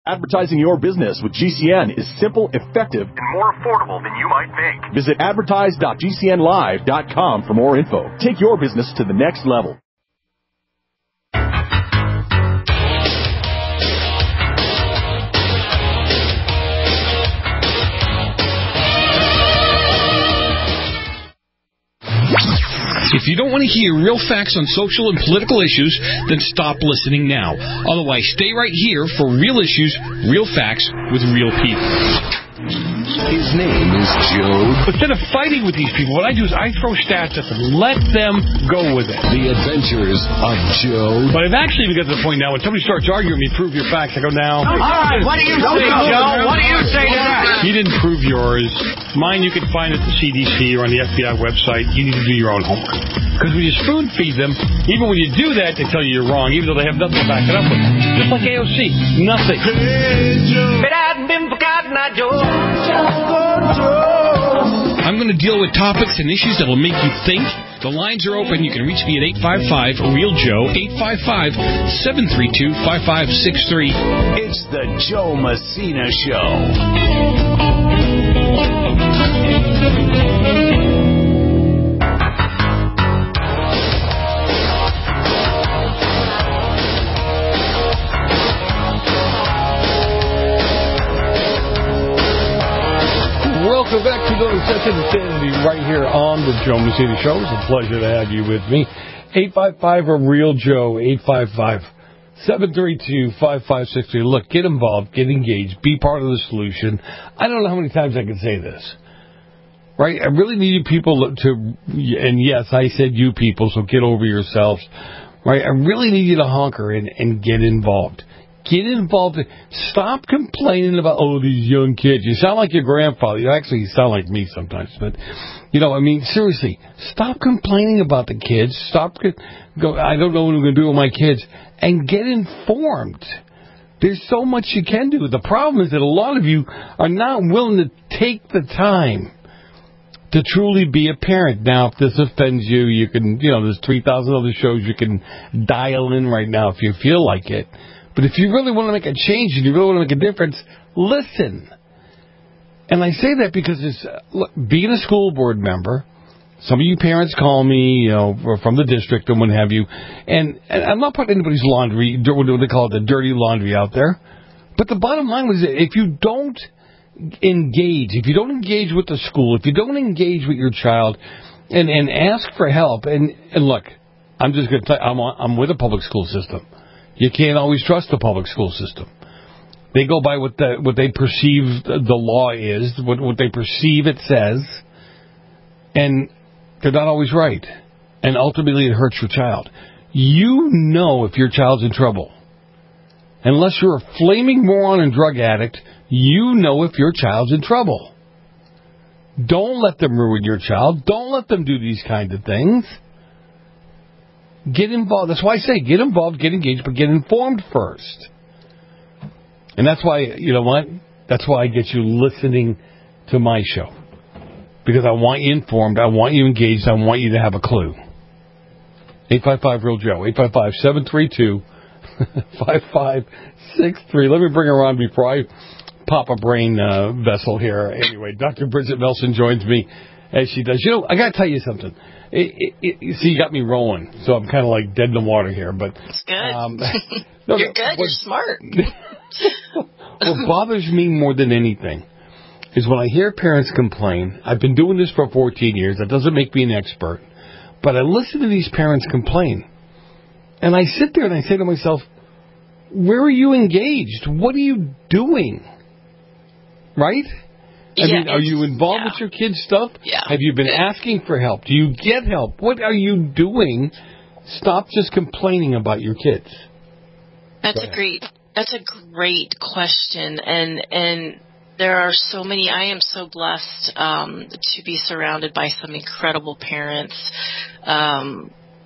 Advertising your business with GCN is simple, effective, and more affordable than you might think. Visit advertise.gcnlive.com for more info. Take your business to the next level. If you don't want to hear real facts on social and political issues, then stop listening now. Otherwise, stay right here for real issues, real facts with real people. His name is Joe. Instead of fighting with these people, what I do is I throw stats at them. Let them go with it. The Adventures of Joe. But I've actually got to the point now when somebody starts arguing with me, prove your facts, I go, now. All right, what do you say, Joe? What do you say to that? You didn't prove yours. Mine you can find at the CDC or on the FBI website. You need to do your own homework. Because we just food feed them. Even when you do that, they tell you you're wrong, even though they have nothing to back it up with. Just like AOC. Nothing. Hey, Joe. But I've been forgotten, Joe. I'm going to deal with topics and issues that will make you think. The lines are open. You can reach me at 855-REAL-JOE, 855-732-5563. It's the Joe Messina Show. Welcome back to the Second Insanity right here on the Joe Messina Show. It's a pleasure to have you with me. 855-REAL-JOE, 855-732-5563. Look, get involved, get engaged, be part of the solution. I don't know how many times I can say this. Right? I really need you people to, and yes, I said you people, so get over yourselves. Right? I really need you to hunker and get involved. Get involved. Stop complaining about, these young kids. You sound like your grandfather. You actually sound like me sometimes. But, seriously, stop complaining about the kids. I don't know what I'm going to do with my kids. And get informed. There's so much you can do. The problem is that a lot of you are not willing to take the time to truly be a parent. Now, if this offends you, you can, there's 3,000 other shows you can dial in right now if you feel like it. But if you really want to make a change and you really want to make a difference, listen. And I say that because look, being a school board member, some of you parents call me, from the district and what have you, and I'm not putting anybody's laundry, what they call it, the dirty laundry out there. But the bottom line was that if you don't engage with the school, if you don't engage with your child and ask for help, and look, I'm just going to tell you, I'm with a public school system. You can't always trust the public school system. They go by what they perceive the law is, what they perceive it says, and they're not always right. And ultimately it hurts your child. You know if your child's in trouble. Unless you're a flaming moron and drug addict, you know if your child's in trouble. Don't let them ruin your child. Don't let them do these kinds of things. Get involved. That's why I say get involved, get engaged, but get informed first. And that's why, you know what? That's why I get you listening to my show. Because I want you informed, I want you engaged, I want you to have a clue. 855-REAL-JOE, 855-732-5563. Let me bring her on before I pop a brain vessel here. Anyway, Dr. Bridget Melson joins me as she does. I got to tell you something. See, you got me rolling, so I'm kind of like dead in the water here. But it's good. You're good. You're smart. What bothers me more than anything is when I hear parents complain. I've been doing this for 14 years. That doesn't make me an expert. But I listen to these parents complain. And I sit there and I say to myself, where are you engaged? What are you doing? Right? I mean, are you involved with your kids' stuff? Yeah. Have you been asking for help? Do you get help? What are you doing? Stop just complaining about your kids. That's a great question. And there are so many. I am so blessed to be surrounded by some incredible parents, from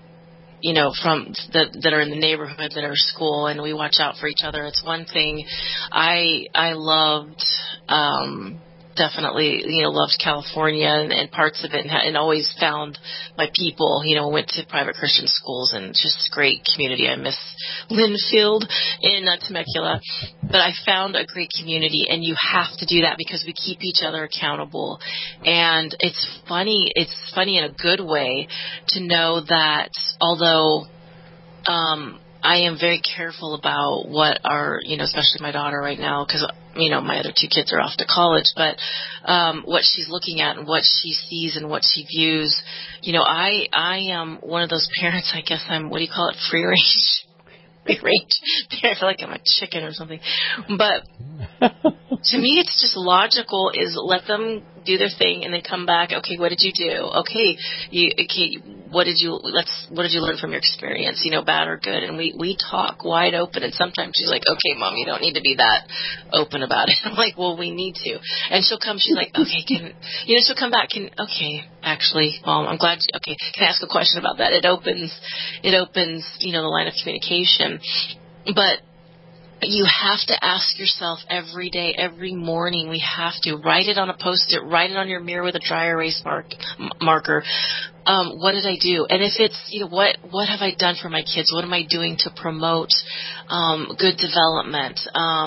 that are in the neighborhood, that are school, and we watch out for each other. It's one thing I loved. definitely, loved California and parts of it, and always found my people. Went to private Christian schools, and just great community. I miss Linfield in Temecula, but I found a great community, and you have to do that because we keep each other accountable. And it's funny in a good way to know that although I am very careful about what our, especially my daughter right now, because, my other 2 kids are off to college, but what she's looking at and what she sees and what she views, I am one of those parents, I guess I'm, what do you call it, free range? Free range. I feel like I'm a chicken or something. But to me, it's just logical is let them do their thing and then come back. Okay, what did you do? Okay, what did you learn from your experience? Bad or good? And we talk wide open. And sometimes she's like, okay, Mom, you don't need to be that open about it. I'm like, well, we need to. And she'll come. She's like, okay, she'll come back. Okay, actually, Mom, I'm glad. Okay, can I ask a question about that? It opens, the line of communication. But you have to ask yourself every day, every morning, we have to write it on a Post-it, write it on your mirror with a dry erase marker. What did I do? And if it's, what have I done for my kids? What am I doing to promote good development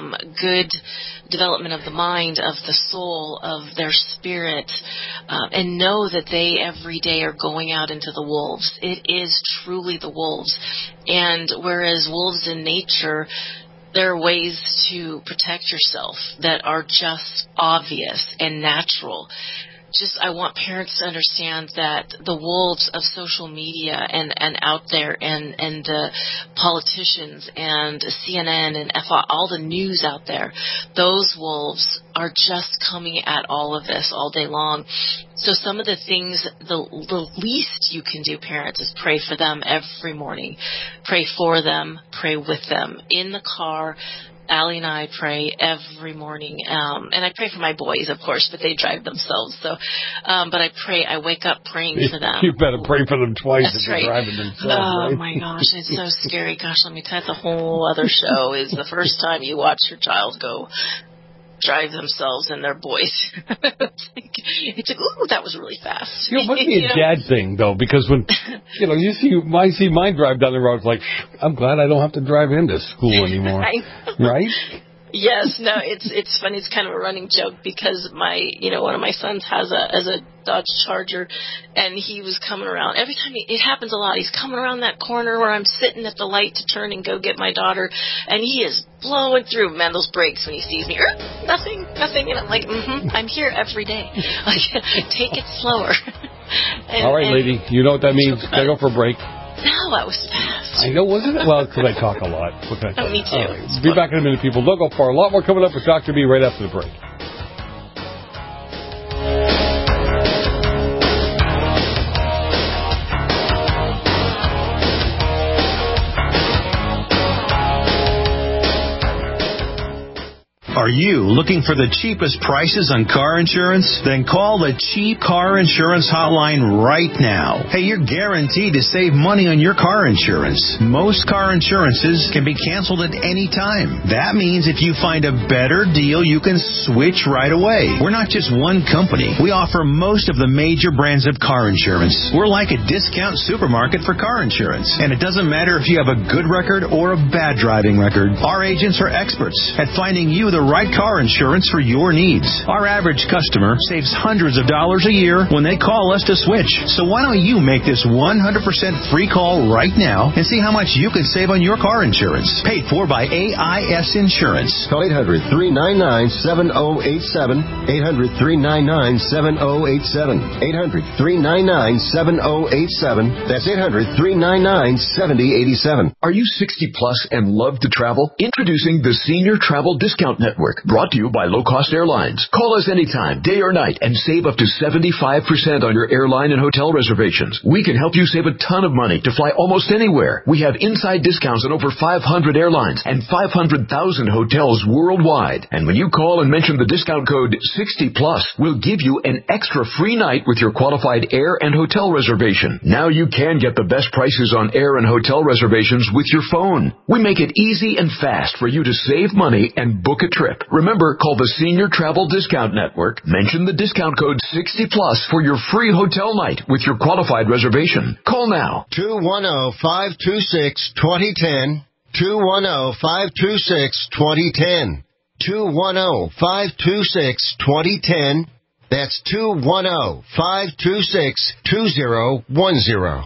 of the mind, of the soul, of their spirit, and know that they every day are going out into the wolves. It is truly the wolves. And whereas wolves in nature, there are ways to protect yourself that are just obvious and natural. I want parents to understand that the wolves of social media and out there and the politicians and CNN and all the news out there, those wolves are just coming at all of this all day long. So some of the things, the least you can do, parents, is pray for them every morning. Pray for them, pray with them. In the car, Allie and I pray every morning, and I pray for my boys, of course, but they drive themselves. So, but I wake up praying for them. You better pray for them twice. That's if right. They're driving themselves. Oh right? my gosh, it's so scary. Gosh, let me tell you, that's a whole other show. Is the first time you watch your child go drive themselves and their boys. it's like, ooh, that was really fast. It must be a dad thing, though, because when, I see mine drive down the road, it's like, I'm glad I don't have to drive into school anymore. Right? Yes, no, it's funny. It's kind of a running joke because one of my sons has a Dodge Charger, and he was coming around. Every time it happens a lot. He's coming around that corner where I'm sitting at the light to turn and go get my daughter, and he is blowing through. Man, those brakes when he sees me, nothing, and I'm like, I'm here every day. Take it slower. All right, lady, you know what that means. Gotta go for a break. No, that was fast. I know, wasn't it? Well, because I talk a lot. Me too. Right. Be back in a minute, people. Don't go far. A lot more coming up with Dr. B right after the break. Are you looking for the cheapest prices on car insurance? Then call the Cheap Car Insurance Hotline right now. Hey, you're guaranteed to save money on your car insurance. Most car insurances can be canceled at any time. That means if you find a better deal, you can switch right away. We're not just one company. We offer most of the major brands of car insurance. We're like a discount supermarket for car insurance. And it doesn't matter if you have a good record or a bad driving record. Our agents are experts at finding you the right car insurance for your needs. Our average customer saves hundreds of dollars a year when they call us to switch. So why don't you make this 100% free call right now and see how much you can save on your car insurance. Paid for by AIS Insurance. Call 800-399-7087. 800-399-7087. 800-399-7087. That's 800-399-7087. Are you 60 plus and love to travel? Introducing the Senior Travel Discount Network. Brought to you by Low Cost Airlines. Call us anytime, day or night, and save up to 75% on your airline and hotel reservations. We can help you save a ton of money to fly almost anywhere. We have inside discounts on over 500 airlines and 500,000 hotels worldwide. And when you call and mention the discount code 60+, we'll give you an extra free night with your qualified air and hotel reservation. Now you can get the best prices on air and hotel reservations with your phone. We make it easy and fast for you to save money and book a trip trip. Remember, call the Senior Travel Discount Network. Mention the discount code 60+ for your free hotel night with your qualified reservation. Call now. 210-526-2010. 210-526-2010. 210-526-2010. That's 210-526-2010.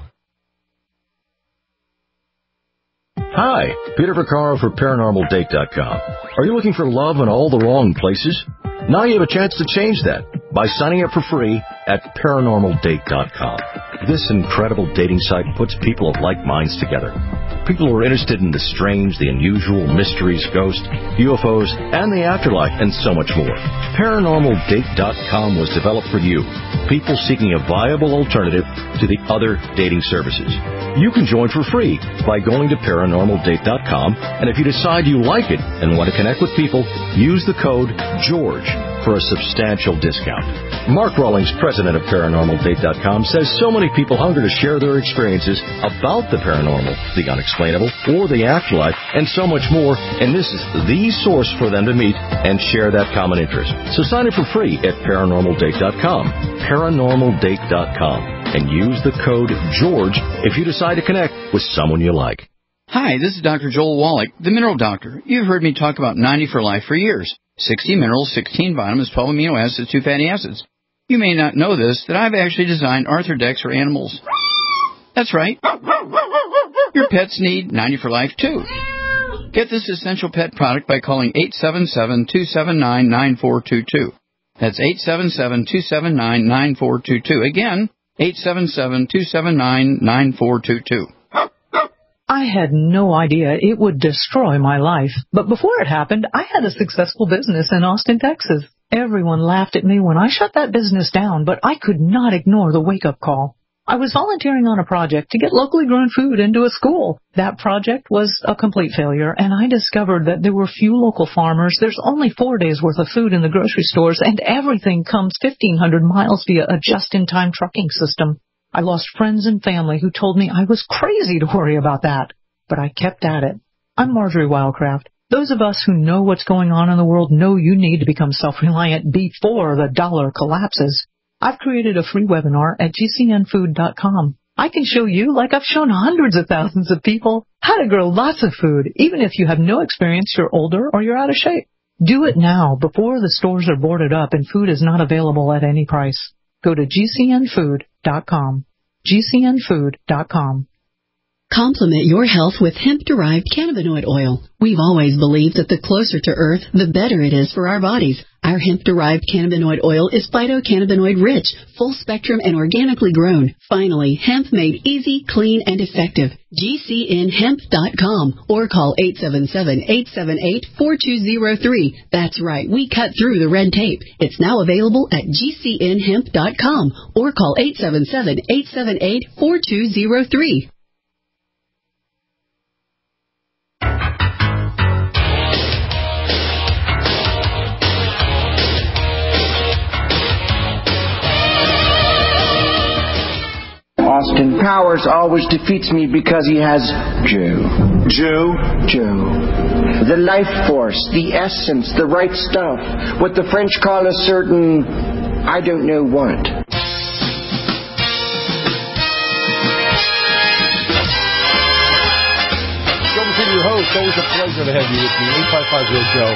Hi, Peter Vaccaro for ParanormalDate.com. Are you looking for love in all the wrong places? Now you have a chance to change that by signing up for free at ParanormalDate.com. This incredible dating site puts people of like minds together. People who are interested in the strange, the unusual, mysteries, ghosts, UFOs, and the afterlife, and so much more. ParanormalDate.com was developed for you, people seeking a viable alternative to the other dating services. You can join for free by going to ParanormalDate.com, and if you decide you like it and want to connect with people, use the code GEORGE for a substantial discount. Mark Rawlings, president of ParanormalDate.com, says so many people hunger to share their experiences about the paranormal, the unexplainable, or the afterlife, and so much more, and this is the source for them to meet and share that common interest. So sign up for free at ParanormalDate.com, ParanormalDate.com, and use the code GEORGE if you decide to connect with someone you like. Hi, this is Dr. Joel Wallach, the Mineral Doctor. You've heard me talk about 90 for Life for years. 60 minerals, 16 vitamins, 12 amino acids, 2 fatty acids. You may not know this, that I've actually designed Arthrodex for animals. That's right. Your pets need 90 for Life, too. Get this essential pet product by calling 877-279-9422. That's 877-279-9422. Again, 877-279-9422. I had no idea it would destroy my life. But before it happened, I had a successful business in Austin, Texas. Everyone laughed at me when I shut that business down, but I could not ignore the wake-up call. I was volunteering on a project to get locally grown food into a school. That project was a complete failure, and I discovered that there were few local farmers. There's only 4 days' worth of food in the grocery stores, and everything comes 1,500 miles via a just-in-time trucking system. I lost friends and family who told me I was crazy to worry about that, but I kept at it. I'm Marjorie Wildcraft. Those of us who know what's going on in the world know you need to become self-reliant before the dollar collapses. I've created a free webinar at GCNfood.com. I can show you, like I've shown hundreds of thousands of people, how to grow lots of food, even if you have no experience, you're older, or you're out of shape. Do it now, before the stores are boarded up and food is not available at any price. Go to GCNfood.com. GCNfood.com. Complement your health with hemp-derived cannabinoid oil. We've always believed that the closer to Earth, the better it is for our bodies. Our hemp-derived cannabinoid oil is phytocannabinoid-rich, full-spectrum, and organically grown. Finally, hemp made easy, clean, and effective. GCNhemp.com or call 877-878-4203. That's right, we cut through the red tape. It's now available at GCNhemp.com or call 877-878-4203. Austin Powers always defeats me because he has Joe. Joe? The life force, the essence, the right stuff. What the French call a certain, I don't know what. Joe Messina, your host. Always a pleasure to have you with me. 855-JOE.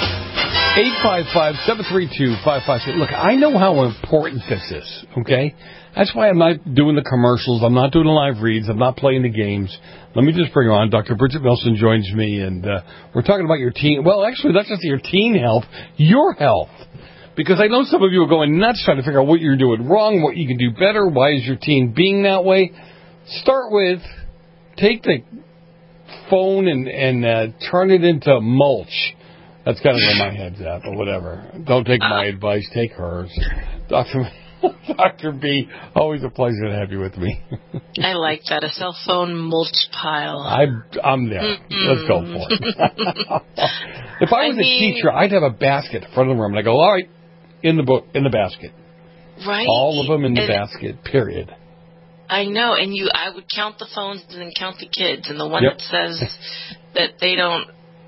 855-732-55. Look, I know how important this is, okay? That's why I'm not doing the commercials. I'm not doing the live reads. I'm not playing the games. Let me just bring her on. Dr. Bridget Wilson joins me, and we're talking about your teen. Well, actually, that's just your teen health, your health. Because I know some of you are going nuts trying to figure out what you're doing wrong, what you can do better, why is your teen being that way. Start with, take the phone and turn it into mulch. That's kind of where my head's at, but whatever. Don't take my advice, take hers. Dr. B, always a pleasure to have you with me. I like that, a cell phone mulch pile. I'm there. Let's go for it. If I was a teacher, I'd have a basket in front of the room, and I go, all right, in the basket. Right. All of them in the basket, period. I know, and I would count the phones and then count the kids, and the one that says that they don't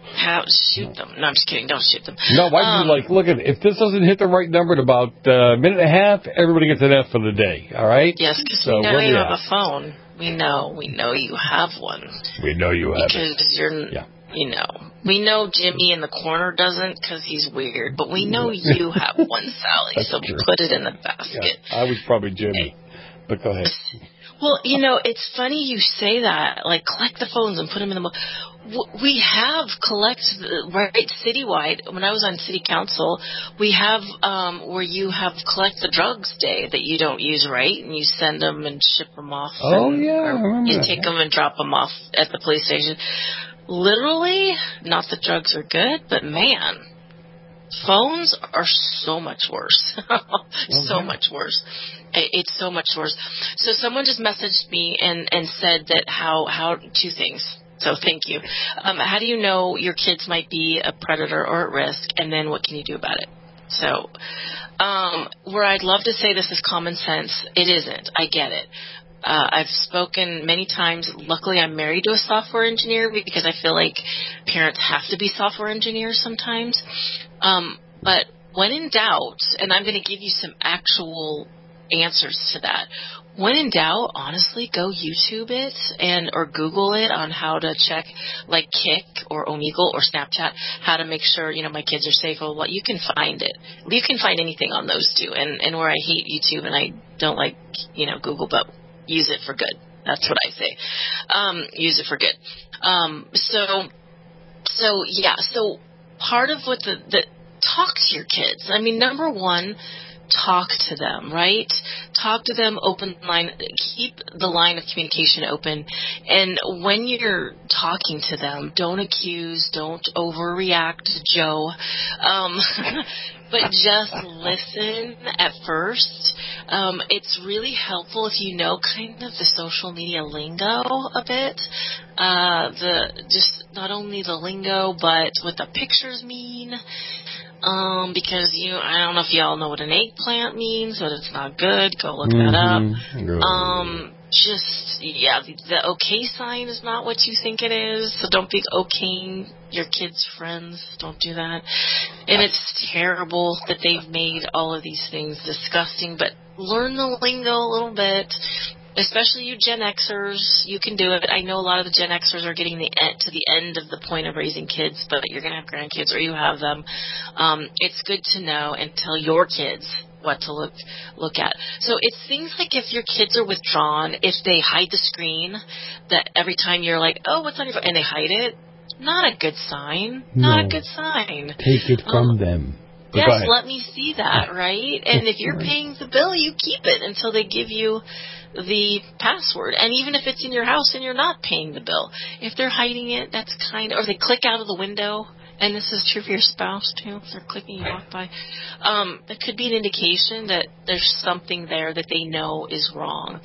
Shoot them. No, I'm just kidding. Don't shoot them. No, why do you look at it. If this doesn't hit the right number in about a minute and a half, everybody gets an F for the day, all right? Yes, because we know you have a phone. We know you have one. We know you have because we know Jimmy in the corner doesn't because he's weird, but we know you have one, Sally, so we put it in the basket. Yeah, I was probably Jimmy, but go ahead. Well, it's funny you say that, like collect the phones and put them in the we have right citywide. When I was on city council, we have where you have collect the drugs day that you don't use, right? And you send them and ship them off. Oh, I remember you that. take them and drop them off at the police station. Literally, not that drugs are good, but man, phones are so much worse. So much worse. It's so much worse. So someone just messaged me and said that how two things. So thank you. How do you know your kids might be a predator or at risk, and then what can you do about it? So where I'd love to say this is common sense, it isn't. I get it. I've spoken many times. Luckily, I'm married to a software engineer because I feel like parents have to be software engineers sometimes. But when in doubt, and I'm going to give you some actual answers to that. When in doubt, honestly, go YouTube it or Google it on how to check, like Kik or Omegle or Snapchat, how to make sure, my kids are safe. Well, you can find it. You can find anything on those two. And where I hate YouTube and I don't like, Google, but use it for good. That's what I say. Use it for good. So part of what talk to your kids. I mean, number one, talk to them, right? Talk to them, open line, keep the line of communication open. And when you're talking to them, don't accuse, don't overreact, Joe. But just listen at first. It's really helpful if you know kind of the social media lingo a bit. Just not only the lingo, but what the pictures mean. Because I don't know if y'all know what an eggplant means, but it's not good. Go look that up. The okay sign is not what you think it is, so don't be okaying your kids' friends. Don't do that. And it's terrible that they've made all of these things disgusting, but learn the lingo a little bit. Especially you Gen Xers, you can do it. I know a lot of the Gen Xers are getting to the end of the point of raising kids, but you're going to have grandkids or you have them. It's good to know and tell your kids what to look at. So it's things like if your kids are withdrawn, if they hide the screen, that every time you're like, oh, what's on your phone, and they hide it, not a good sign. Not a good sign. Take it from them. Yes, let me see that, right? And if you're paying the bill, you keep it until they give you the password. And even if it's in your house and you're not paying the bill, if they're hiding it, that's or they click out of the window, and this is true for your spouse too, if they're clicking, you walk by, that could be an indication that there's something there that they know is wrong.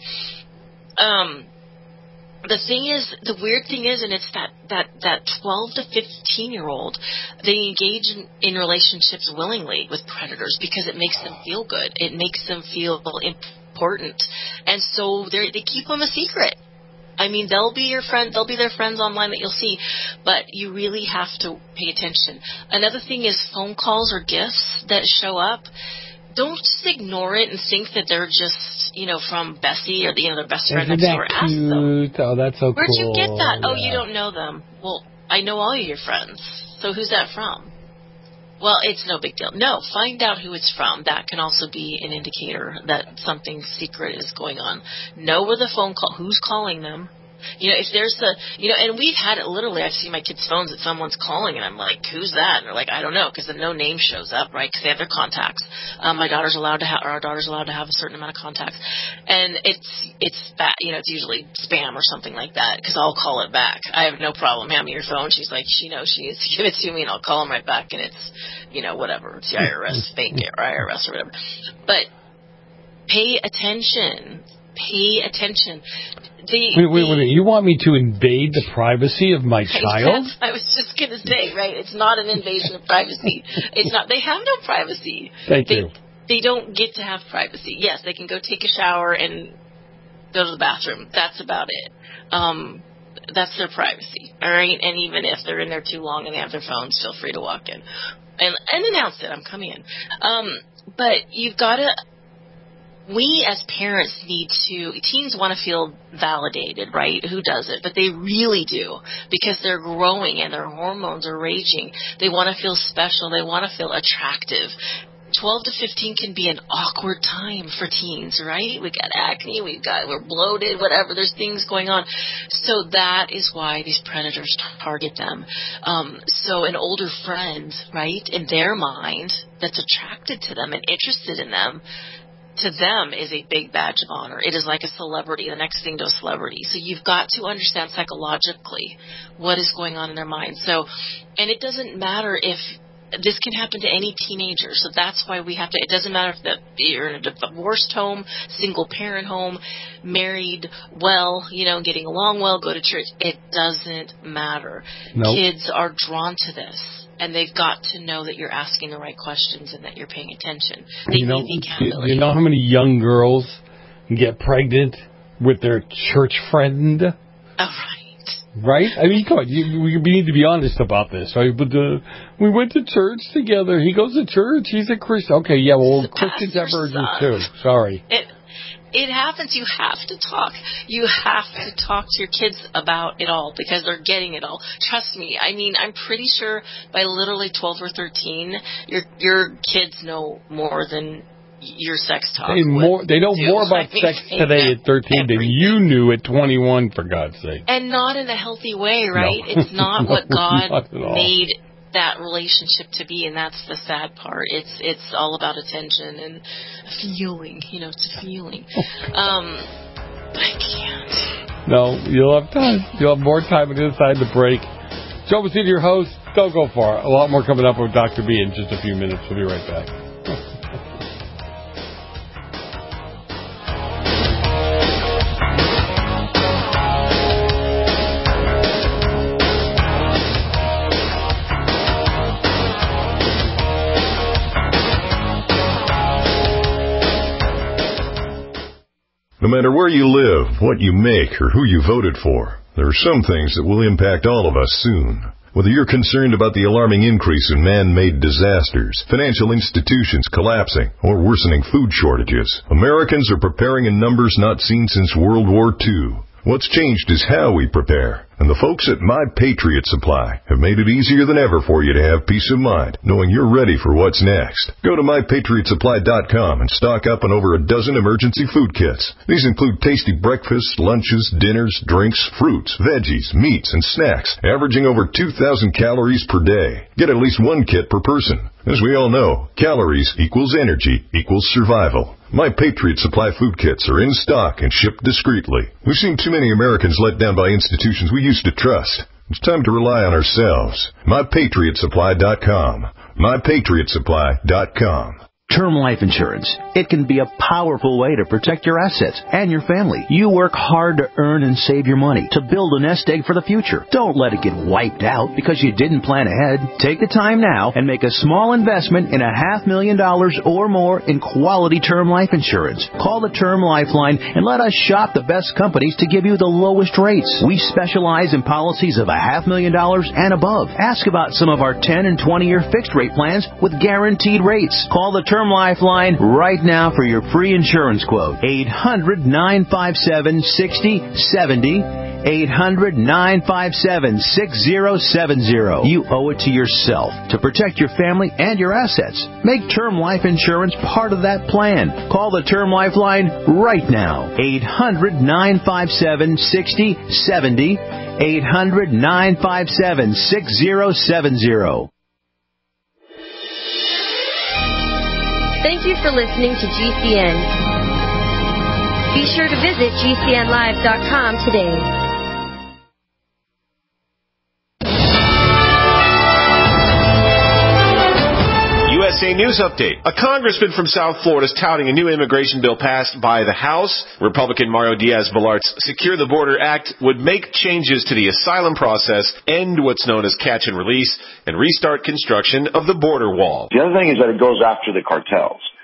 The weird thing is, and it's that 12 to 15-year-old, they engage in relationships willingly with predators because it makes them feel good. It makes them feel important. And so they keep them a secret. I mean, they'll be your friend, they'll be their friends online that you'll see, but you really have to pay attention. Another thing is phone calls or gifts that show up. Don't just ignore it and think that they're just, from Bessie or their best friend next door. Ask them. Oh, that's so cool. Where'd you get that? Oh, you don't know them. Well, I know all of your friends. So who's that from? Well, it's no big deal. No, find out who it's from. That can also be an indicator that something secret is going on. Know where the phone call, who's calling them. If there's and we've had it literally. I've seen my kids' phones that someone's calling, and I'm like, who's that? And they're like, I don't know, because the no name shows up, right? Because they have their contacts. Our daughter's allowed to have a certain amount of contacts, and it's bad. It's usually spam or something like that. Because I'll call it back. I have no problem. Hand me your phone. She's like, she knows she needs to give it to me, and I'll call them right back. And it's whatever. It's the IRS, fake IRS or whatever. But pay attention. Pay attention. Wait. You want me to invade the privacy of my child? I was just going to say, right, it's not an invasion of privacy. It's not. They have no privacy. Thank you. They don't get to have privacy. Yes, they can go take a shower and go to the bathroom. That's about it. that's their privacy, all right? And even if they're in there too long and they have their phones, feel free to walk in and announce it. I'm coming in. But you've got to. We as parents teens want to feel validated, right? Who doesn't? But they really do, because they're growing and their hormones are raging. They want to feel special. They want to feel attractive. 12 to 15 can be an awkward time for teens, right? We got acne, we're bloated, whatever. There's things going on. So that is why these predators target them. So an older friend, right, in their mind, that's attracted to them and interested in them, to them is a big badge of honor. It is like a celebrity, the next thing to a celebrity. So you've got to understand psychologically what is going on in their mind. So, and it doesn't matter if this can happen to any teenager. So that's why we have to, it doesn't matter if you're in a divorced home, single parent home, married well, getting along well, go to church. It doesn't matter. Nope. Kids are drawn to this. And they've got to know that you're asking the right questions and that you're paying attention. They need the accountability. You know how many young girls get pregnant with their church friend? Oh, right. Right? I mean, come on. We need to be honest about this, right? But we went to church together. He goes to church. He's a Christian. Okay, yeah, well, Christians have virgins too. Sorry. It happens. You have to talk. You have to talk to your kids about it all, because they're getting it all. Trust me. I mean, I'm pretty sure by literally 12 or 13, your kids know more than your sex talk. They know more about sex today at 13 than you knew at 21, for God's sake. And not in a healthy way, right? No. It's not what God made that relationship to be, and that's the sad part. It's all about attention and feeling. It's a feeling. I can't. No, you'll have time. You'll have more time inside the break. Joe Messina, your host. Don't go far. A lot more coming up with Dr. B in just a few minutes. We'll be right back. No matter where you live, what you make, or who you voted for, there are some things that will impact all of us soon. Whether you're concerned about the alarming increase in man-made disasters, financial institutions collapsing, or worsening food shortages, Americans are preparing in numbers not seen since World War II. What's changed is how we prepare. And the folks at My Patriot Supply have made it easier than ever for you to have peace of mind, knowing you're ready for what's next. Go to MyPatriotSupply.com and stock up on over a dozen emergency food kits. These include tasty breakfasts, lunches, dinners, drinks, fruits, veggies, meats, and snacks, averaging over 2,000 calories per day. Get at least one kit per person. As we all know, calories equals energy equals survival. My Patriot Supply food kits are in stock and shipped discreetly. We've seen too many Americans let down by institutions we used to trust. It's time to rely on ourselves. MyPatriotSupply.com. MyPatriotSupply.com. Term life insurance. It can be a powerful way to protect your assets and your family. You work hard to earn and save your money to build a nest egg for the future. Don't let it get wiped out because you didn't plan ahead. Take the time now and make a small investment in $500,000 or more in quality term life insurance. Call the Term Lifeline and let us shop the best companies to give you the lowest rates. We specialize in policies of $500,000 and above. Ask about some of our 10 and 20-year fixed rate plans with guaranteed rates. Call the Term Lifeline right now for your free insurance quote. 800-957-6070. 800-957-6070. You owe it to yourself to protect your family and your assets. Make term life insurance part of that plan. Call the Term Lifeline right now. 800-957-6070. 800-957-6070. Thank you for listening to GCN. Be sure to visit GCNlive.com today. USA News Update. A congressman from South Florida is touting a new immigration bill passed by the House. Republican Mario Diaz-Balart's Secure the Border Act would make changes to the asylum process, end what's known as catch and release, and restart construction of the border wall. The other thing is that it goes after the cartels.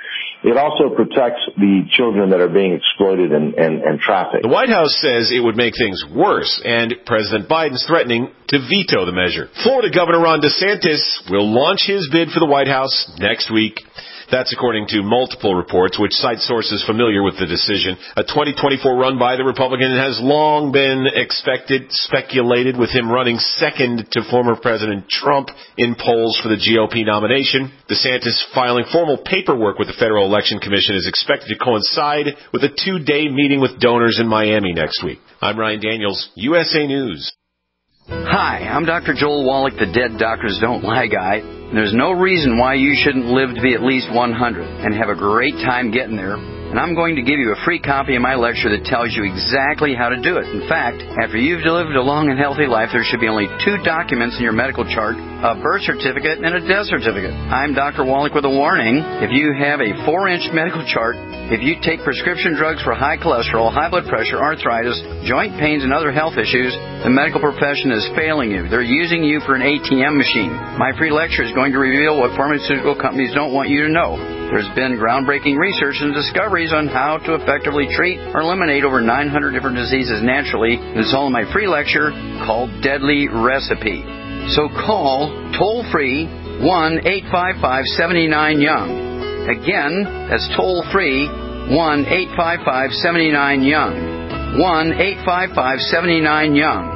It also protects the children that are being exploited and trafficked. The White House says it would make things worse, and President Biden's threatening to veto the measure. Florida Governor Ron DeSantis will launch his bid for the White House next week. That's according to multiple reports, which cite sources familiar with the decision. A 2024 run by the Republican has long been speculated with him running second to former President Trump in polls for the GOP nomination. DeSantis filing formal paperwork with the Federal Election Commission is expected to coincide with a 2-day meeting with donors in Miami next week. I'm Ryan Daniels, USA News. Hi, I'm Dr. Joel Wallach, the Dead Doctors Don't Lie guy. There's no reason why you shouldn't live to be at least 100 and have a great time getting there. And I'm going to give you a free copy of my lecture that tells you exactly how to do it. In fact, after you've lived a long and healthy life, there should be only 2 documents in your medical chart, a birth certificate and a death certificate. I'm Dr. Wallach with a warning. If you have a 4-inch medical chart, if you take prescription drugs for high cholesterol, high blood pressure, arthritis, joint pains, and other health issues, the medical profession is failing you. They're using you for an ATM machine. My free lecture is going to reveal what pharmaceutical companies don't want you to know. There's been groundbreaking research and discoveries on how to effectively treat or eliminate over 900 different diseases naturally. It's all in my free lecture called Deadly Recipe. So call toll-free 1-855-79-YOUNG. Again, that's toll-free 1-855-79-YOUNG. 1-855-79-YOUNG.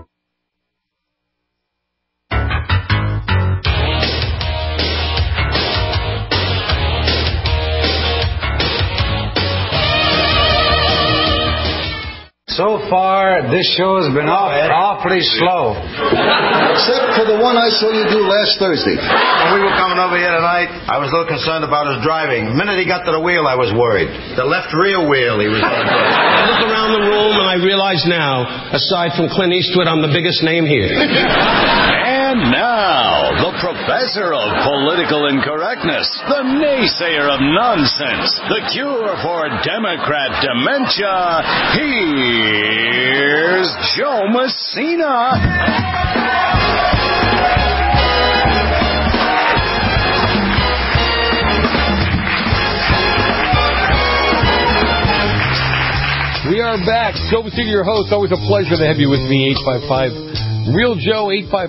So far, this show has been awfully slow. Except for the one I saw you do last Thursday. When we were coming over here tonight, I was a little concerned about his driving. The minute he got to the wheel, I was worried. The left rear wheel he was going to take. I look around the room and I realize now, aside from Clint Eastwood, I'm the biggest name here. And now, the professor of political incorrectness, the naysayer of nonsense, the cure for Democrat dementia, here's Joe Messina. We are back. Joe Messina, your host. Always a pleasure to have you with me. 855 Real Joe,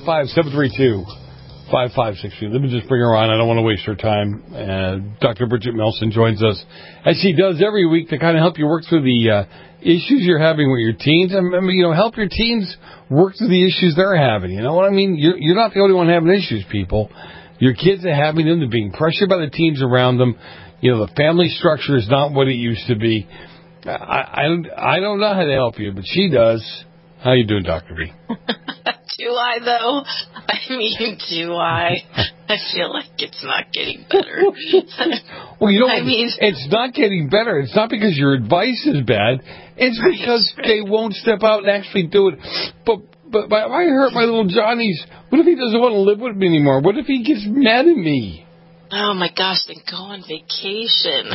855-732-5563. Let me just bring her on. I don't want to waste her time. Dr. Bridget Melson joins us, as she does every week, to kind of help you work through the issues you're having with your teens. I mean, help your teens work through the issues they're having. You know what I mean? You're not the only one having issues, people. Your kids are having them. They're being pressured by the teens around them. The family structure is not what it used to be. I don't know how to help you, but she does. How you doing, Dr. B? Do I, though? I mean, do I? I feel like it's not getting better. Well, it's not getting better. It's not because your advice is bad. It's because they won't step out and actually do it. But I hurt my little Johnny's. What if he doesn't want to live with me anymore? What if he gets mad at me? Oh, my gosh, then go on vacation.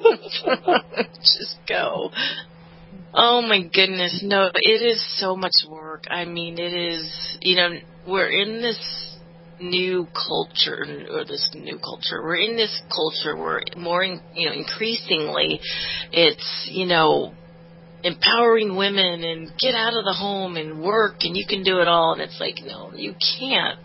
Just go. Oh, my goodness. No, it is so much work. I mean, it is, we're in this new culture, We're in this culture where more, increasingly it's, empowering women and get out of the home and work and you can do it all. And it's like, no, you can't.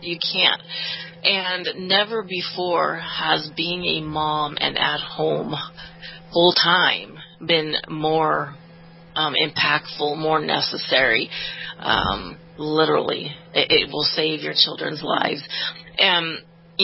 And never before has being a mom and at home full time been more impactful, more necessary. Literally, it will save your children's lives. And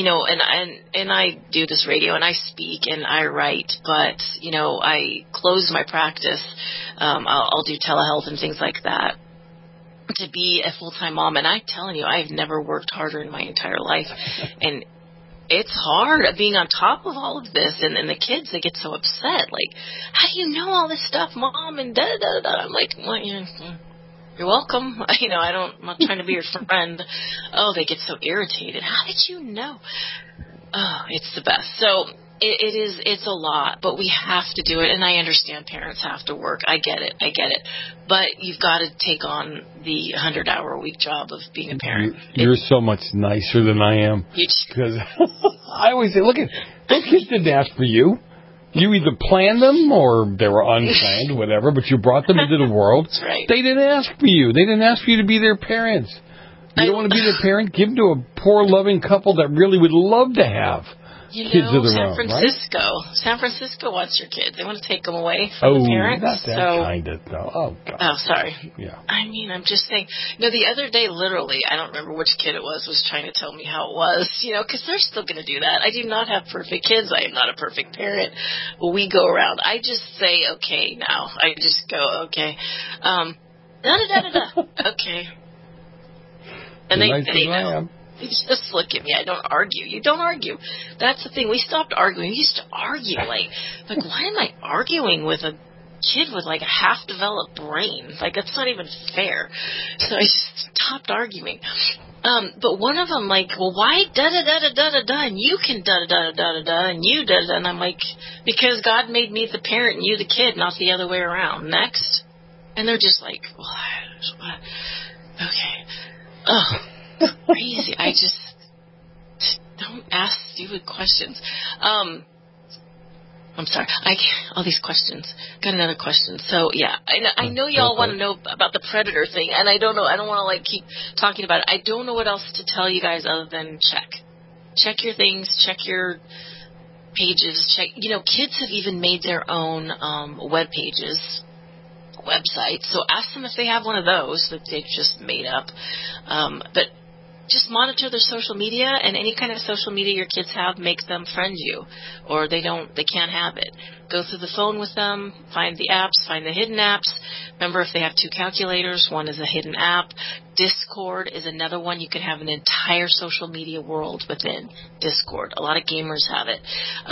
I do this radio and I speak and I write, but I close my practice. I'll do telehealth and things like that to be a full-time mom. And I'm telling you, I've never worked harder in my entire life. And it's hard being on top of all of this. And the kids, they get so upset. Like, how do you know all this stuff, Mom? And da-da-da. I'm like, well, you're welcome. I'm not trying to be your friend. Oh, they get so irritated. How did you know? Oh, it's the best. So it's a lot, but we have to do it. And I understand parents have to work. I get it. But you've got to take on the 100-hour-a-week job of being a parent. You're so much nicer than I am. Because I always say, look, those kids didn't ask for you. You either planned them or they were unplanned, whatever, but you brought them into the world. That's right. They didn't ask for you. They didn't ask for you to be their parents. You don't want to be their parent? Give them to a poor, loving couple that really would love to have kids of their own, Francisco. right? San Francisco wants your kids. They want to take them away from the parents. Not that kind of, no. Oh, God. Oh, sorry. Yeah. I mean, I'm just saying. The other day, literally, I don't remember which kid it was trying to tell me how it was, because they're still going to do that. I do not have perfect kids. I am not a perfect parent. We go around. I just say, okay, now. I just go, okay. Okay. And they know. They just look at me. I don't argue. You don't argue. That's the thing. We stopped arguing. We used to argue. Like why am I arguing with a kid with like a half-developed brain? Like, that's not even fair. So I just stopped arguing. But one of them, like, well, why da-da-da-da-da-da-da, and you can da-da-da-da-da-da, and you da-da-da, and I'm like, because God made me the parent and you the kid, not the other way around. Next. And they're just like, what? Okay. Oh, crazy. I just don't ask stupid questions. I'm sorry. All these questions. Got another question. So, yeah, I know y'all want to know about the predator thing, and I don't know. I don't want to, like, keep talking about it. I don't know what else to tell you guys other than check. Check your things. Check your pages. Check. Kids have even made their own web pages. Website, so ask them if they have one of those that they've just made up. But just monitor their social media, and any kind of social media your kids have, make them friend you, or they can't have it. Go through the phone with them, find the apps, find the hidden apps. Remember, if they have 2 calculators, one is a hidden app. Discord is another one. You can have an entire social media world within Discord. A lot of gamers have it,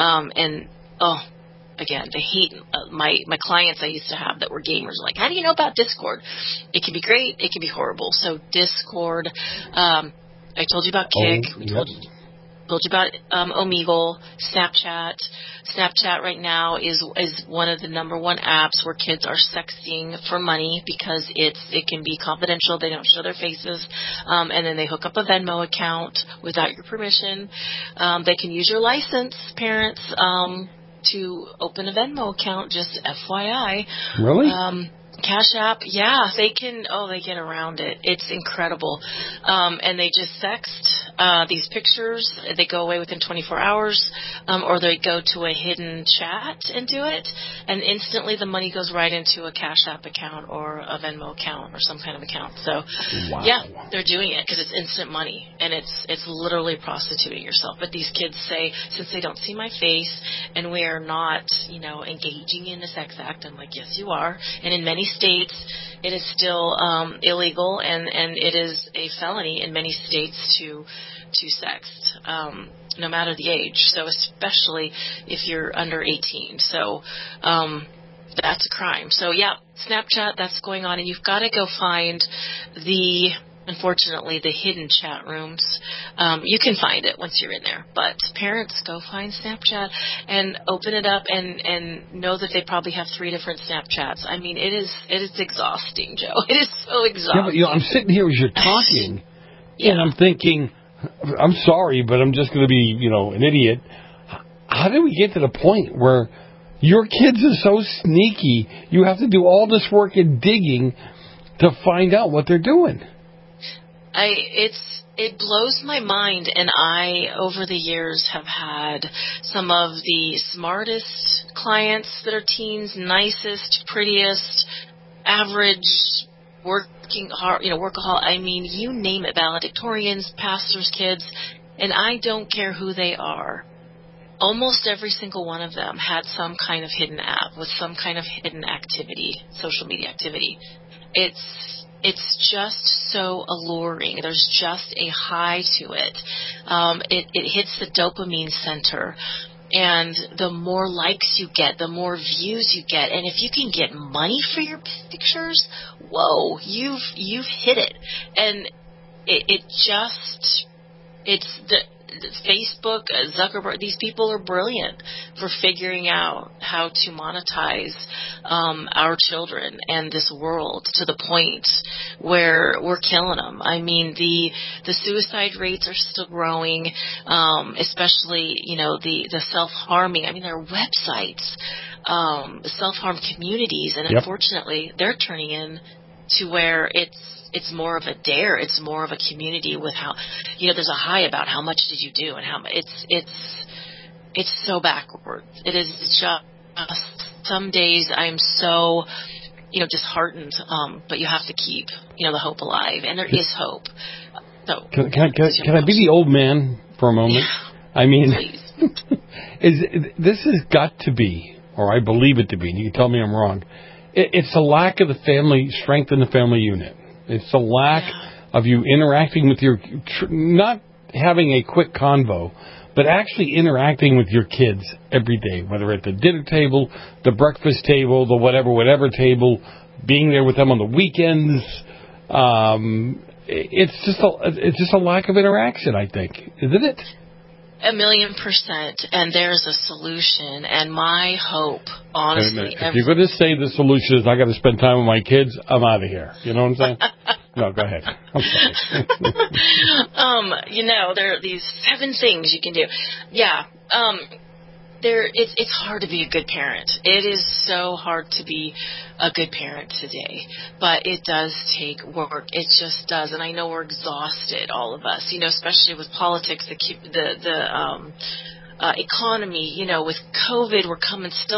again, they hate my clients I used to have that were gamers. Like, how do you know about Discord? It can be great. It can be horrible. So Discord, I told you about Kik. Told you about Omegle, Snapchat. Snapchat right now is one of the number 1 apps where kids are sexting for money because it can be confidential. They don't show their faces, and then they hook up a Venmo account without your permission. They can use your license, parents, to open a Venmo account, just FYI. Really? Cash App, yeah, they get around it. It's incredible. And they just sext these pictures. They go away within 24 hours, or they go to a hidden chat and do it, and instantly the money goes right into a Cash App account or a Venmo account or some kind of account. So, yeah, they're doing it because it's instant money, and it's literally prostituting yourself. But these kids say, since they don't see my face and we are not, engaging in a sex act, I'm like, yes, you are. And in many states, it is still illegal, and it is a felony in many states to sext, no matter the age. So especially if you're under 18. So that's a crime. So yeah, Snapchat, that's going on, and you've got to go find unfortunately, the hidden chat rooms. You can find it once you're in there. But parents, go find Snapchat and open it up and know that they probably have 3 different Snapchats. I mean, it is exhausting, Joe. It is so exhausting. Yeah, but I'm sitting here as you're talking, and I'm thinking, I'm sorry, but I'm just going to be, an idiot. How did we get to the point where your kids are so sneaky, you have to do all this work and digging to find out what they're doing? It blows my mind, and I, over the years, have had some of the smartest clients that are teens, nicest, prettiest, average, working hard, workaholic. I mean, you name it, valedictorians, pastors' kids, and I don't care who they are. Almost every single one of them had some kind of hidden app with some kind of hidden activity, social media activity. It's just so alluring. There's just a high to it. It hits the dopamine center. And the more likes you get, the more views you get. And if you can get money for your pictures, whoa, you've hit it. And Facebook, Zuckerberg, these people are brilliant for figuring out how to monetize our children and this world to the point where we're killing them. I mean, the suicide rates are still growing, especially, the self-harming. I mean, there are websites, self-harm communities, and unfortunately, they're turning in to where it's more of a dare. It's more of a community with how, there's a high about how much did you do and how it's so backward. It is just, some days I'm so, disheartened, but you have to keep, the hope alive, and there is hope. So can I be the old man for a moment? Yeah. I mean, this has got to be, or I believe it to be, and you can tell me I'm wrong, it's a lack of the family, strength in the family unit. It's a lack of you interacting with your, not having a quick convo, but actually interacting with your kids every day, whether at the dinner table, the breakfast table, the whatever table, being there with them on the weekends. It's just a lack of interaction, I think, isn't it? 1,000,000%, and there's a solution. And my hope, honestly, if you're going to say the solution is I got to spend time with my kids, I'm out of here. You know what I'm saying? No, go ahead. I'm sorry. There are these 7 things you can do. Yeah. It's hard to be a good parent. It is so hard to be a good parent today, but it does take work. It just does, and I know we're exhausted, all of us. Especially with politics, the economy. With COVID, we're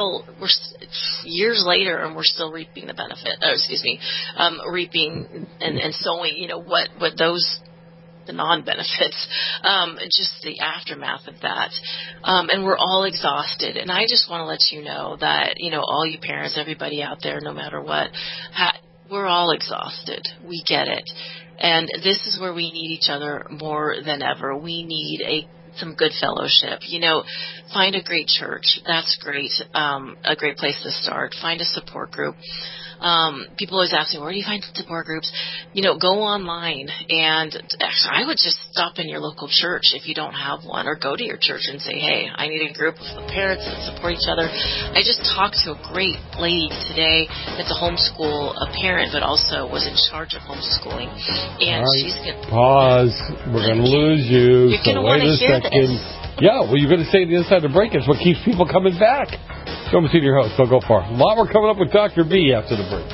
years later, and we're still reaping the benefit. Reaping and sowing. What those. The non-benefits, just the aftermath of that. And we're all exhausted. And I just want to let you know that, all you parents, everybody out there, no matter what, we're all exhausted. We get it. And this is where we need each other more than ever. We need some good fellowship. Find a great church. That's great. A great place to start. Find a support group. People always ask me, where do you find support groups? Go online, and actually, I would just stop in your local church if you don't have one, or go to your church and say, hey, I need a group of parents that support each other. I just talked to a great lady today that's a parent, but also was in charge of homeschooling. And she's going to... Pause. We're going to lose you. You're going to want to hear this. Yeah, well, you're going to say the other side of the break is what keeps people coming back. Show me your host. Don't go far. A lot more coming up with Dr. B after the break.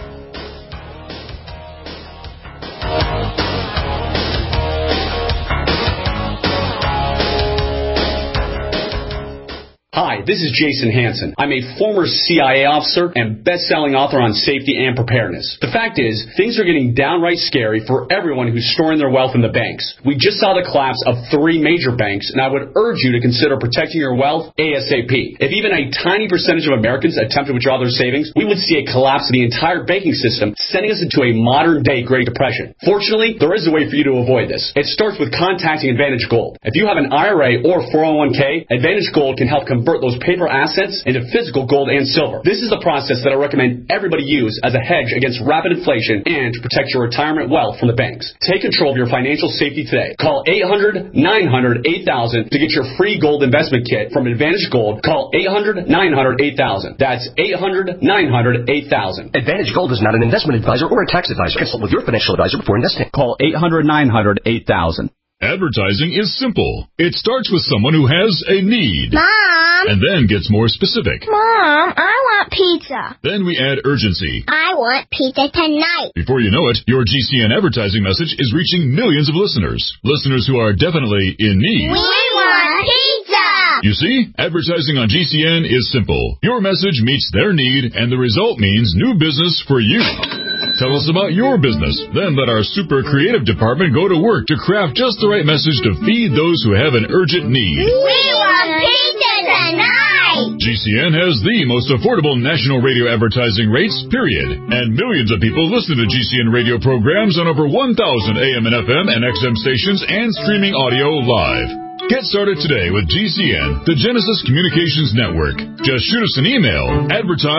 Hi, this is Jason Hansen. I'm a former CIA officer and best-selling author on safety and preparedness. The fact is, things are getting downright scary for everyone who's storing their wealth in the banks. We just saw the collapse of 3 major banks, and I would urge you to consider protecting your wealth ASAP. If even a tiny percentage of Americans attempt to withdraw their savings, we would see a collapse of the entire banking system, sending us into a modern-day Great Depression. Fortunately, there is a way for you to avoid this. It starts with contacting Advantage Gold. If you have an IRA or 401k, Advantage Gold can help convert those paper assets into physical gold and silver. This is the process that I recommend everybody use as a hedge against rapid inflation and to protect your retirement wealth from the banks. Take control of your financial safety today. Call 800-900-8000 to get your free gold investment kit from Advantage Gold. Call 800-900-8000. That's 800-900-8000. Advantage Gold is not an investment advisor or a tax advisor. Consult with your financial advisor before investing. Call 800-900-8000. Advertising is simple. It starts with someone who has a need. Mom! And then gets more specific. Mom, I want pizza. Then we add urgency. I want pizza tonight. Before you know it, your GCN advertising message is reaching millions of listeners. Listeners who are definitely in need. We want pizza! You see, advertising on GCN is simple. Your message meets their need, and the result means new business for you. Tell us about your business. Then let our super creative department go to work to craft just the right message to feed those who have an urgent need. We want pizza tonight! GCN has the most affordable national radio advertising rates, period. And millions of people listen to GCN radio programs on over 1,000 AM and FM and XM stations and streaming audio live. Get started today with GCN, the Genesis Communications Network. Just shoot us an email,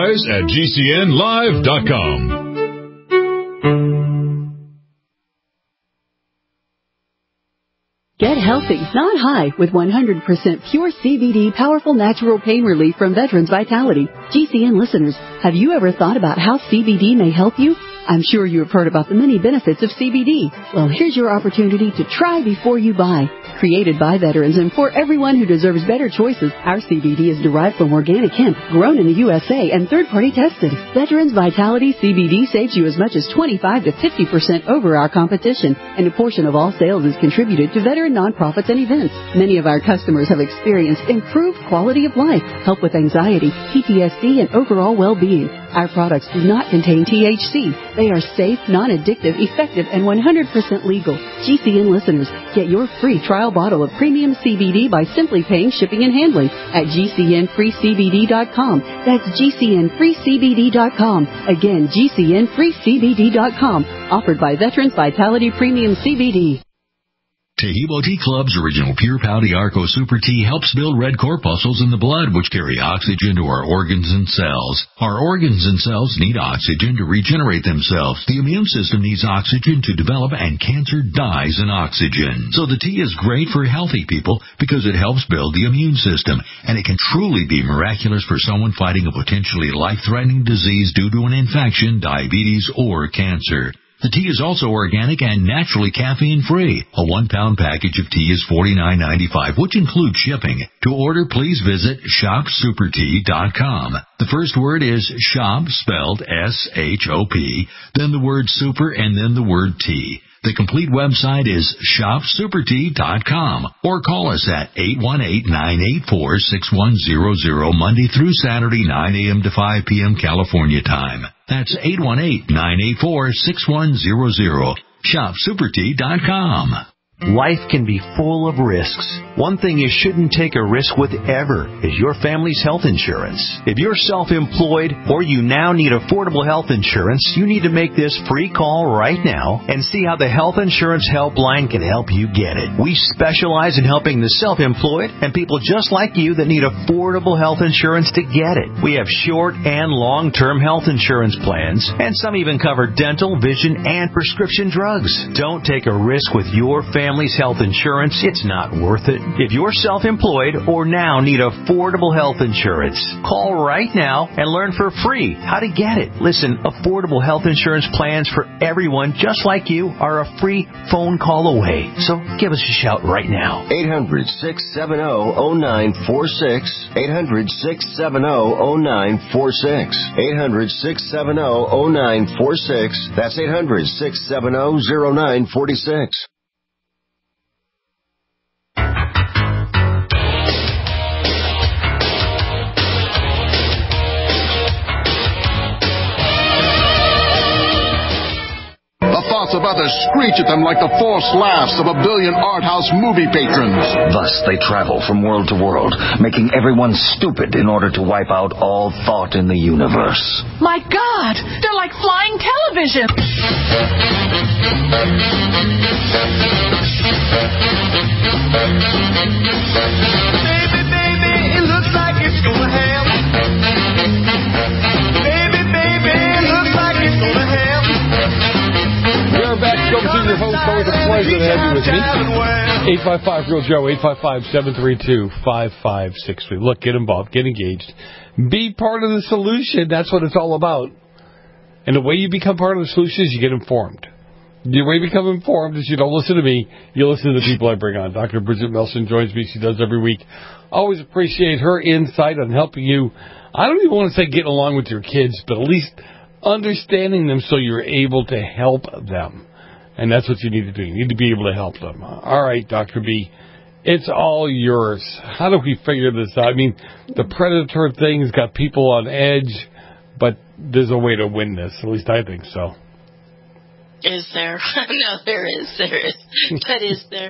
advertise@gcnlive.com. Get healthy, not high, with 100% pure CBD powerful natural pain relief from Veterans Vitality. GCN listeners, have you ever thought about how CBD may help you? I'm sure you have heard about the many benefits of CBD. Well, here's your opportunity to try before you buy. Created by veterans and for everyone who deserves better choices, our CBD is derived from organic hemp, grown in the USA and third-party tested. Veterans Vitality CBD saves you as much as 25 to 50% over our competition, and a portion of all sales is contributed to veteran nonprofits and events. Many of our customers have experienced improved quality of life, help with anxiety, PTSD, and overall well-being. Our products do not contain THC. They are safe, non-addictive, effective, and 100% legal. GCN listeners, get your free trial bottle of premium CBD by simply paying shipping and handling at GCNFreeCBD.com. That's GCNFreeCBD.com. Again, GCNFreeCBD.com. Offered by Veterans Vitality Premium CBD. Taheebo Tea Club's original Pure Pouty Arco Super Tea helps build red corpuscles in the blood, which carry oxygen to our organs and cells. Our organs and cells need oxygen to regenerate themselves. The immune system needs oxygen to develop, and cancer dies in oxygen. So the tea is great for healthy people because it helps build the immune system, and it can truly be miraculous for someone fighting a potentially life-threatening disease due to an infection, diabetes, or cancer. The tea is also organic and naturally caffeine-free. A 1-pound package of tea is $49.95, which includes shipping. To order, please visit shopsupertea.com. The first word is shop, spelled S-H-O-P, then the word super, and then the word tea. The complete website is shopsupertea.com, or call us at 818-984-6100 Monday through Saturday, 9 a.m. to 5 p.m. California time. That's 818-984-6100. shopsupertea.com. Life can be full of risks. One thing you shouldn't take a risk with ever is your family's health insurance. If you're self-employed or you now need affordable health insurance, you need to make this free call right now and see how the Health Insurance Helpline can help you get it. We specialize in helping the self-employed and people just like you that need affordable health insurance to get it. We have short and long-term health insurance plans, and some even cover dental, vision, and prescription drugs. Don't take a risk with your family's health insurance. It's not worth it. If you're self-employed or now need affordable health insurance, call right now and learn for free how to get it. Listen, affordable health insurance plans for everyone just like you are a free phone call away. So give us a shout right now. 800-670-0946. 800-670-0946. 800-670-0946. That's 800-670-0946. Thoughts of others screech at them like the forced laughs of a billion art house movie patrons. Thus they travel from world to world, making everyone stupid in order to wipe out all thought in the universe. My God, they're like flying television. Baby, baby, it looks like it's gonna happen. Baby, baby, it looks like it's gonna happen. We are back. Go to your host. Always a pleasure to have you with me. 855-REAL-JOE, 855-732-5563. Look, get involved. Get engaged. Be part of the solution. That's what it's all about. And the way you become part of the solution is you get informed. The way you become informed is you don't listen to me. You listen to the people I bring on. Dr. Bridget Melson joins me. She does every week. Always appreciate her insight on helping you. I don't even want to say getting along with your kids, but at least understanding them so you're able to help them. And that's what you need to do. You need to be able to help them. All right, Dr. B, it's all yours. How do we figure this out? I mean, the predator thing's got people on edge, but there's a way to win this. At least I think so. Is there? No, there is. But is there?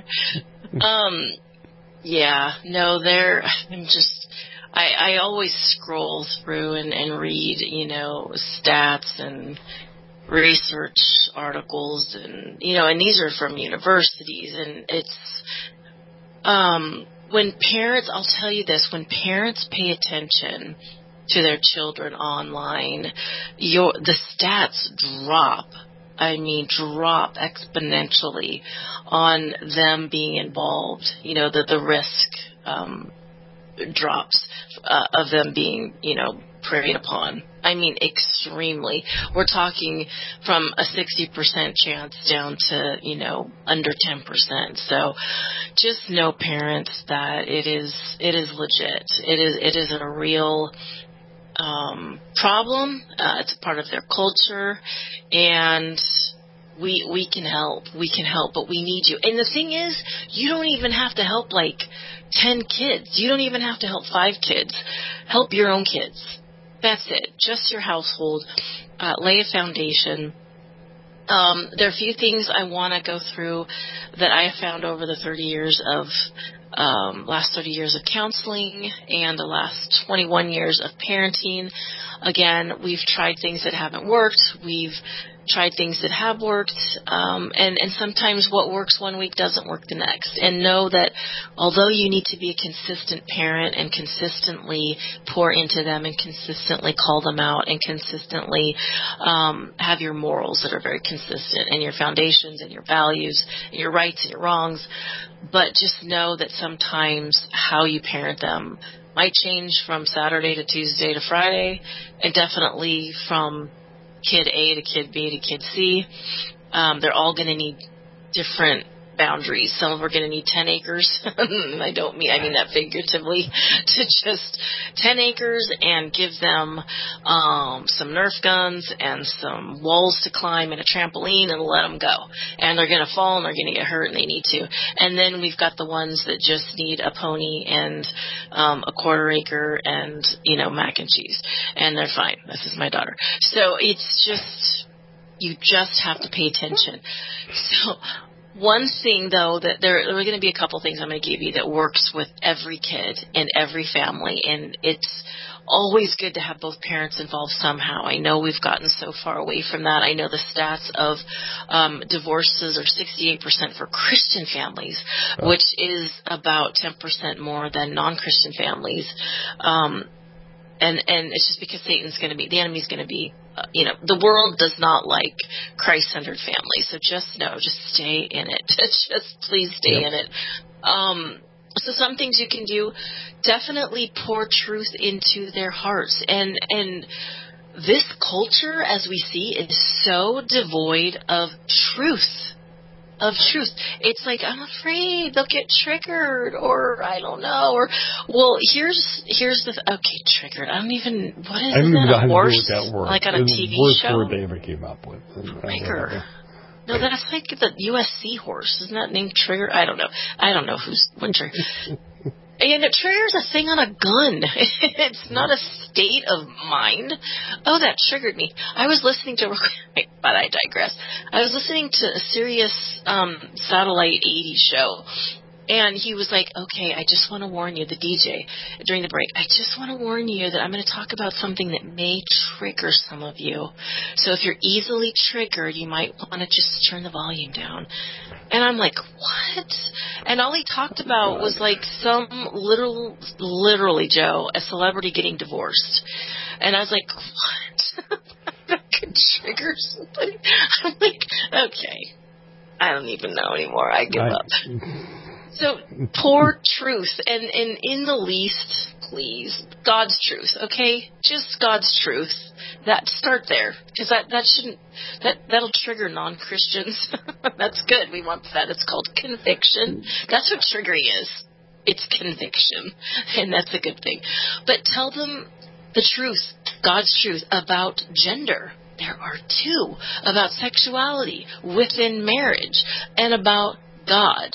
Yeah, no, there. I always scroll through and read, stats and research articles and these are from universities, and it's, when parents, I'll tell you this, when parents pay attention to their children online, the stats drop drop exponentially on them being involved. The risk drops of them being, preyed upon. Extremely. We're talking from a 60% chance down to, under 10%. So just know, parents, that it is legit. It is a real problem. It's a part of their culture, and we can help. We can help, but we need you. And the thing is, you don't even have to help 10 kids. You don't even have to help 5 kids. Help your own kids. That's it. Just your household. Lay a foundation. There are a few things I want to go through that I have found over the last 30 years of counseling and the last 21 years of parenting. Again, we've tried things that haven't worked. We've tried things that have worked. And sometimes what works one week doesn't work the next. And know that although you need to be a consistent parent and consistently pour into them and consistently call them out and consistently have your morals that are very consistent and your foundations and your values and your rights and your wrongs, but just know that sometimes how you parent them might change from Saturday to Tuesday to Friday, and definitely from kid A to kid B to kid C. They're all going to need different boundaries. Some of them are going to need 10 acres. I mean that figuratively, to just 10 acres and give them some Nerf guns and some walls to climb and a trampoline and let them go. And they're going to fall and they're going to get hurt and they need to. And then we've got the ones that just need a pony and a quarter acre and, mac and cheese. And they're fine. This is my daughter. So it's just, you just have to pay attention. So one thing, though, that there are going to be a couple things I'm going to give you that works with every kid and every family, and it's always good to have both parents involved somehow. I know we've gotten so far away from that. I know the stats of divorces are 68% for Christian families, which is about 10% more than non-Christian families. And it's just because the enemy's going to be, the world does not like Christ-centered families. So just stay in it. Just please stay in it. So some things you can do, definitely pour truth into their hearts. And this culture, as we see, is so devoid of truth. It's like, I'm afraid they'll get triggered, or I don't know, or here's the triggered. I don't even that a horse? Like on a TV show? Worst word they ever came up with. Trigger. No, that's like the USC horse. Isn't that named Trigger? I don't know who's Trigger. And a trigger is a thing on a gun. It's not a state of mind. Oh, that triggered me. I was listening to, but I digress. I was listening to a Sirius satellite 80s show, and he was like, okay, I just want to warn you, the DJ, during the break, I just want to warn you that I'm going to talk about something that may trigger some of you. So if you're easily triggered, you might want to just turn the volume down. And I'm like, what? And all he talked about was like some literally, Joe, a celebrity getting divorced. And I was like, what? That could trigger somebody? I'm like, okay, I don't even know anymore. I give up. So pour truth, and in the least, please, God's truth, okay? Just God's truth. Start there, because that'll trigger non-Christians. That's good. We want that. It's called conviction. That's what triggering is. It's conviction, and that's a good thing. But tell them the truth, God's truth about gender. There are 2, about sexuality within marriage, and about God.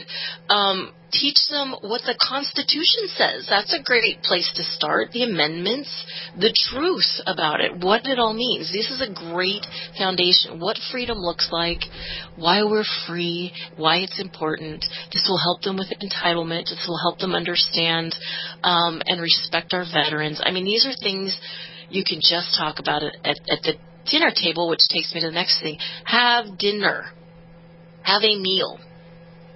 Teach them what the Constitution says. That's a great place to start. The amendments, the truth about it, what it all means. This is a great foundation. What freedom looks like, why we're free, why it's important. This will help them with entitlement. This will help them understand and respect our veterans. I mean, these are things you can just talk about at the dinner table, which takes me to the next thing. Have dinner. Have a meal.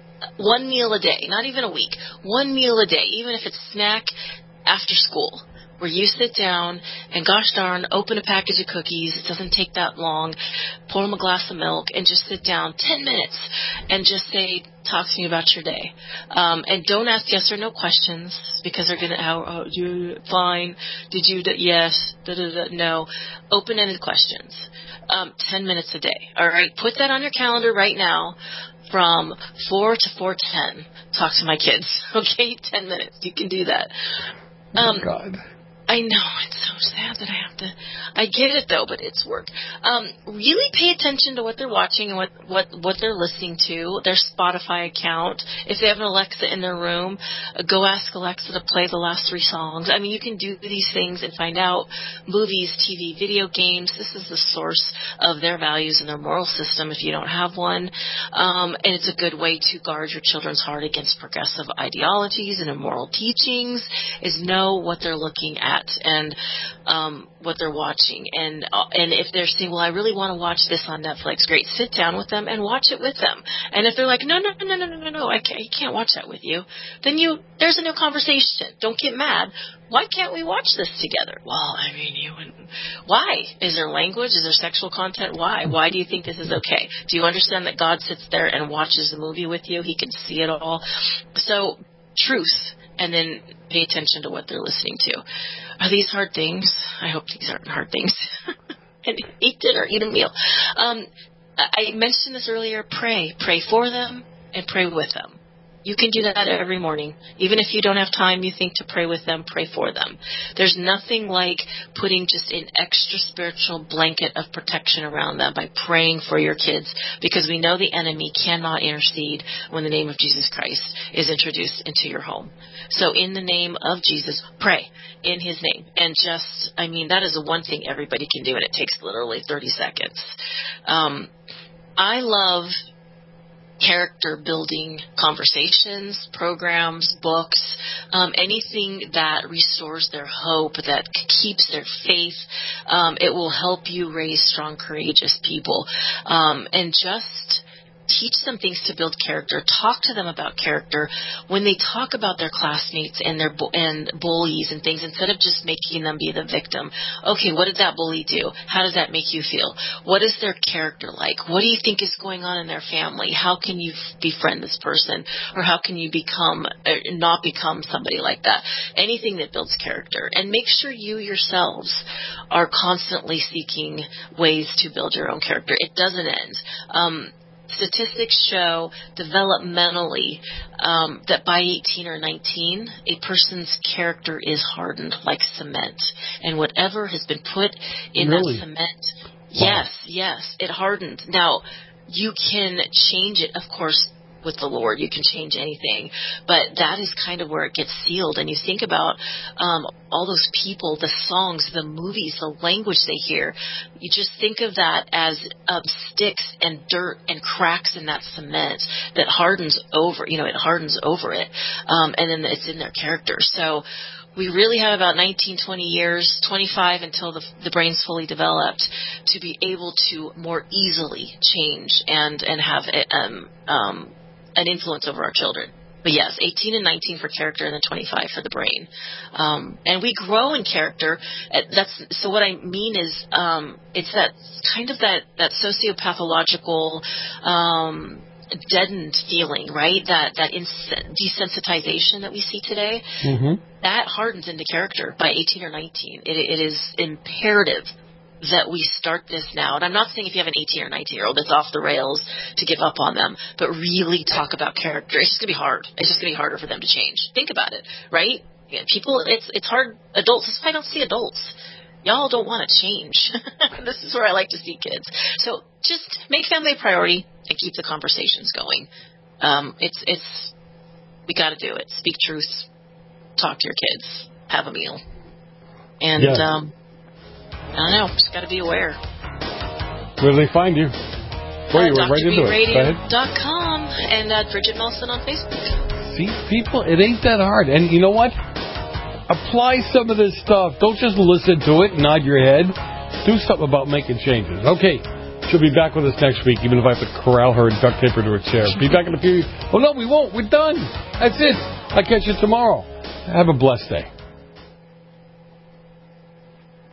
1 meal a day, not even a week. 1 meal a day, even if it's snack after school. where you sit down and, gosh darn, open a package of cookies. It doesn't take that long. Pour them a glass of milk and just sit down 10 minutes and just say, talk to me about your day. And don't ask yes or no questions, because they're going to, you fine, did you, yes, no. Open-ended questions. 10 minutes a day. All right, put that on your calendar right now. From 4 to 4:10, talk to my kids. Okay, 10 minutes. You can do that. Oh, God. I know, it's so sad that I get it though, but it's work. Really pay attention to what they're watching and what they're listening to, their Spotify account. If they have an Alexa in their room, go ask Alexa to play the last 3 songs. I mean, you can do these things and find out movies, TV, video games. This is the source of their values and their moral system if you don't have one. And it's a good way to guard your children's heart against progressive ideologies and immoral teachings, is know what they're looking at and what they're watching. And if they're saying, well, I really want to watch this on Netflix, great, sit down with them and watch it with them. And if they're like, no, I can't watch that with you, then there's a new conversation. Don't get mad. Why can't we watch this together? Well, I mean, you wouldn't. Why? Is there language? Is there sexual content? Why? Why do you think this is okay? Do you understand that God sits there and watches the movie with you? He can see it all. So, truth. And then pay attention to what they're listening to. Are these hard things? I hope these aren't hard things. And eat dinner, eat a meal. I mentioned this earlier. Pray. Pray for them and pray with them. You can do that every morning. Even if you don't have time, you think to pray with them, pray for them. There's nothing like putting just an extra spiritual blanket of protection around them by praying for your kids, because we know the enemy cannot intercede when the name of Jesus Christ is introduced into your home. So in the name of Jesus, pray in his name. And that is the one thing everybody can do, and it takes literally 30 seconds. I love character building conversations, programs, books, anything that restores their hope, that keeps their faith. It will help you raise strong, courageous people. And just teach them things to build character. Talk to them about character. When they talk about their classmates and their and bullies and things, instead of just making them be the victim, okay, what did that bully do? How does that make you feel? What is their character like? What do you think is going on in their family? How can you befriend this person? Or how can you not become somebody like that? Anything that builds character. And make sure you yourselves are constantly seeking ways to build your own character. It doesn't end. Statistics show developmentally that by 18 or 19, a person's character is hardened like cement. And whatever has been put in that cement, yes, it hardens. Now, you can change it, of course, with the Lord. You can change anything. But that is kind of where it gets sealed. And you think about all those people, the songs, the movies, the language they hear. You just think of that as sticks and dirt and cracks in that cement that hardens over, it hardens over it. And then it's in their character. So we really have about 19, 20 years, 25 until the brain's fully developed, to be able to more easily change and have an influence over our children. But yes, 18 and 19 for character, and then 25 for the brain. And we grow in character. So what I mean is, it's that kind of that sociopathological, deadened feeling, right? That desensitization that we see today, that hardens into character by 18 or 19. It is imperative that we start this now. And I'm not saying if you have an 18 or 19-year-old that's off the rails to give up on them, but really talk about character. It's just going to be hard. It's just going to be harder for them to change. Think about it, right? People, it's hard. Adults, that's why I don't see adults. Y'all don't want to change. This is where I like to see kids. So just make family a priority and keep the conversations going. We got to do it. Speak truth. Talk to your kids. Have a meal. And, I don't know. Just got to be aware. Where do they find you? Where you were right into it. DrBRadio.com and Bridget Nelson on Facebook. See, people, it ain't that hard. And you know what? Apply some of this stuff. Don't just listen to it and nod your head. Do something about making changes. Okay. She'll be back with us next week, even if I have to corral her and duct tape her to a chair. Be back in a few. Oh, no, we won't. We're done. That's it. I'll catch you tomorrow. Have a blessed day.